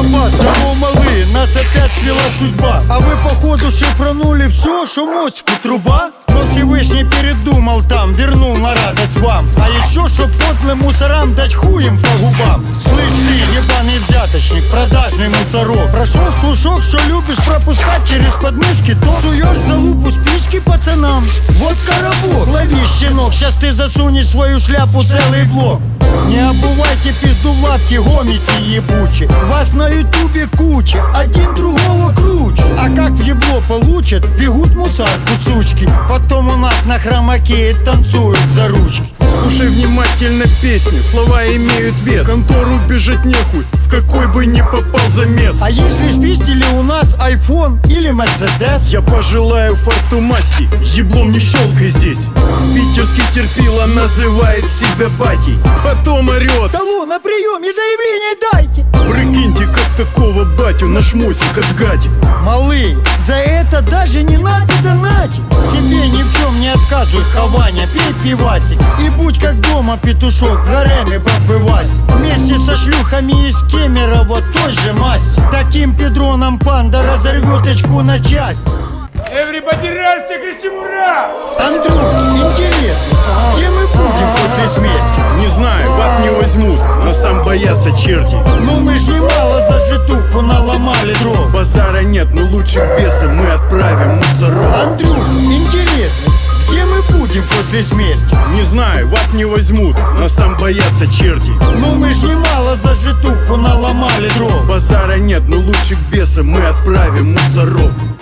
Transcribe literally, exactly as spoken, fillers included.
вас, здорово, малы, нас опять свела судьба. А вы походу шифранули все, что мостику труба. Но Всевышний передумал там, вернул на радость вам. А еще, чтоб подлым мусорам дать хуем по губам. Слышь ты, ебаный взяточник, продажный мусорок, прошел слушок, что любишь пропускать через подмышки, то суешь за лупу спички пацанам. Вот коробок, лови, щенок, сейчас ты засунешь свою шляпу целый блок. Не обувайте пизду в лапки, гомики ебучие. Вас на ютубе куча, один другого круче. А как в ебло получат, бегут мусарку сучки. Потом у нас на хромаке танцуют за ручки. Слушай внимательно песню, слова имеют вес. В контору бежать нехуй, в какой бы ни попал замес. А если спиздили у нас айфон или мерседес, я пожелаю фарту масти, еблом не щелкай здесь. Питерский терпила называет себя батей, потом орет: алло, на приеме заявление дайте. Прикиньте, как такого батю наш мосик отгадит. Малы, за это даже не надо донатить. Себе ни в чем не отказывай, Хованя, пей пивасик. И будь как дома, петушок, гареме бабы Вась. Вместе со шлюхами из Кемерово той же масти. Таким педроном панда разорвет очку на часть. Everybody rise, все кричим ура! Андрюх, интересно, где мы будем после смерти? Не знаю, в ад не возьмут, нас там боятся черти. Ну мы ж немало за житуху наломали дров. Базара нет, но лучше к бесам мы отправим мусоров. Андрюх, интересно, где мы будем после смерти? Не знаю, в ад не возьмут, нас там боятся черти. Ну мы ж немало за житуху наломали дров. Базара нет, но лучше к бесам мы отправим мусоров.